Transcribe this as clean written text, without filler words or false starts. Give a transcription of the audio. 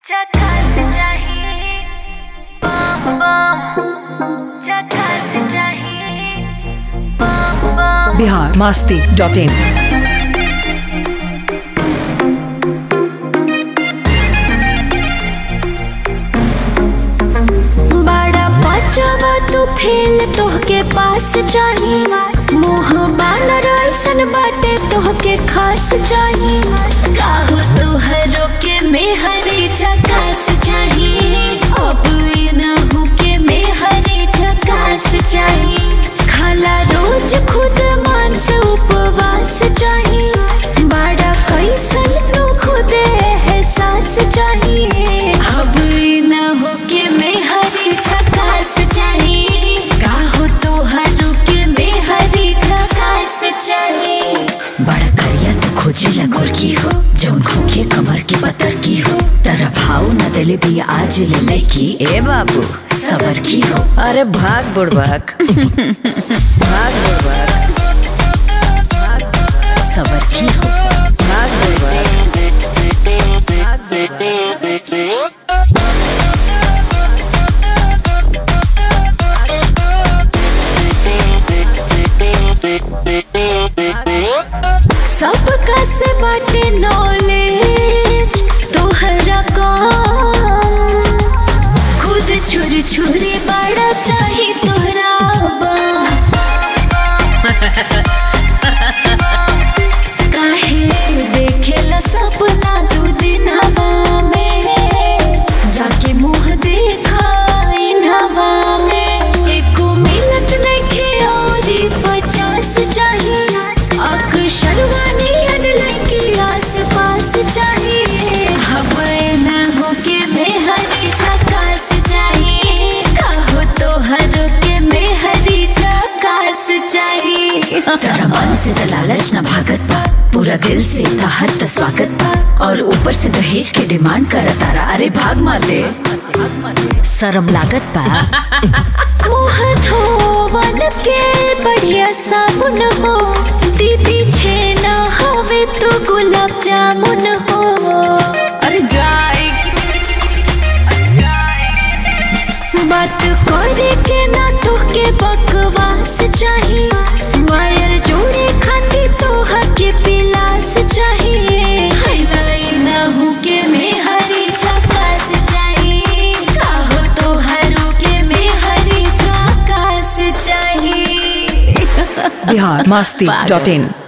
biharmasti.in। बड़ा बचावा तू फेल तोहके पास चाहिए, मोह बानर ऐसन बाटे तोहके खास चाहिए। काहो तोहरो के मेहरी झकास चाहिए, अब इनहु के मेहरी झकास चाहिए। खाला रोज खुद मांस उपवास चाहिए, बड़ा कैसन तू खुद एहसास चाहिए। अब इनहु के मेहरी झकास चाहिए, काहो तोहरो के मेहरी झकास चाहिए। बड़ा करिया तो खोजे लगोर की हो, जौन खोखे कमर की पतर की हो। तेरा भाव न दिले भी आज ले लैकी, ए बाबू सबर की हो। अरे भाग बुड़बक भाग बुड़बक सबर की हो। भाग बुड़बक भाग सबका से बाटे नॉलेज तोहरा काम, खुद छुरी छुरी बड़ा चाही तोहरा काहे देखेला सपना तू दिन हवा में, जाके मुँह देखा इन हवा में। एको मिलत नइखे औरी 50 चाहिए, अक्षरवानी लड़की आस पास चाहिए। हवे न हो के मेहरी झकास चाहिए, कहो तो हर के मेहरी झकास चाहिए। तेरा मन से तो लालच न भागत बा, पूरा दिल से तहर त स्वागत बा। और ऊपर से दहेज के डिमांड कर तारा, अरे भाग मार दे शर्म लागत बा। मुँह धोवन के बढ़िया साबुन हो, दीदी छेना हवे तो गुलाब जामुन हो। अरे जाए बात करे के ना तोहके बकवास चाहिए, वायर जोड़े खाती तोहा के पिलास चाहिए। हिलाई ना हो के मेहरी झकास चाहिए, काहो तोहरो के मेहरी झकास चाहिए। biharmasti.in।